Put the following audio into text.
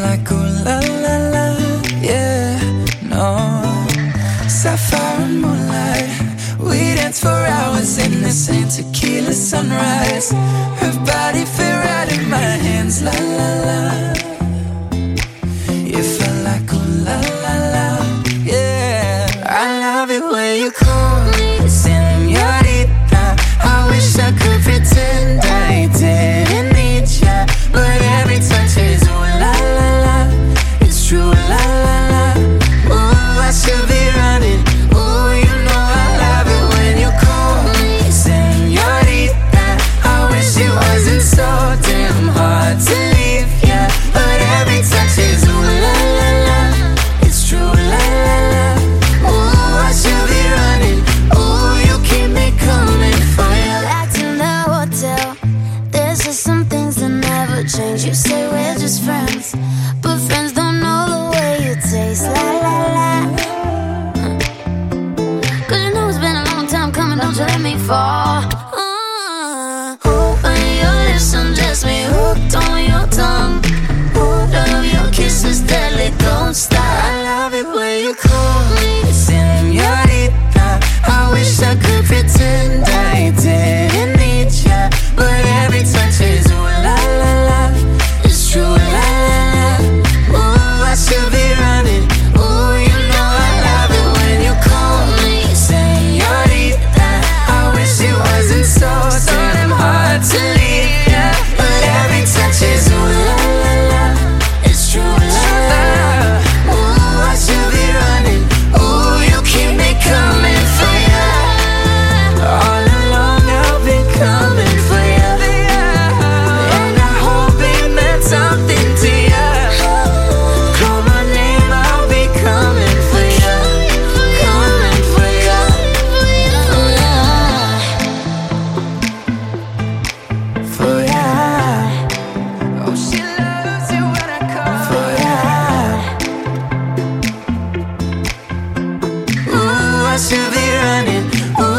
like ooh la la la, yeah, no. Sapphire and moonlight, we dance for hours in the same tequila sunrise. Her body fit right in my hands, la la la. You felt like ooh la la la, yeah. I love it when you call me señorita. I wish I could pretend I didn't need ya, but every touch is ooh la la la. It's true, la la la. Ooh, I should be running. Ooh, you know I love it when you call me señorita. I wish it wasn't so damn hard to leave ya, but every touch is ooh la la la. It's true, la la la. Ooh, I should be running. Ooh, you keep me coming for ya. Back in the hotel, there's just some things that never change. You say we're just friends, but friends don't know the way you taste. La la la. Cause you know it's been a long time coming, don't you let me fall. When your lips undress me, hooked on your tongue. Love your kisses deadly, don't stop. I love it when you call me señorita. I wish I could pretend I didn't need ya, but every touch is ooh la la la. It's true, la la la. Ooh, I should be running. Ooh, you know I love it when you call me señorita. I wish it wasn't so damn hard to leave ya, but every touch is ooh la la la. It's true, la la la. Ooh, I should be running. Ooh, you keep me coming for ya. All along I've been coming for ya, and I hope it meant something to ya. Call my name, I'll be coming for ya, coming for ya. For ya. Oh, she loves it when I call for ya. Ooh, I should be running. Ooh,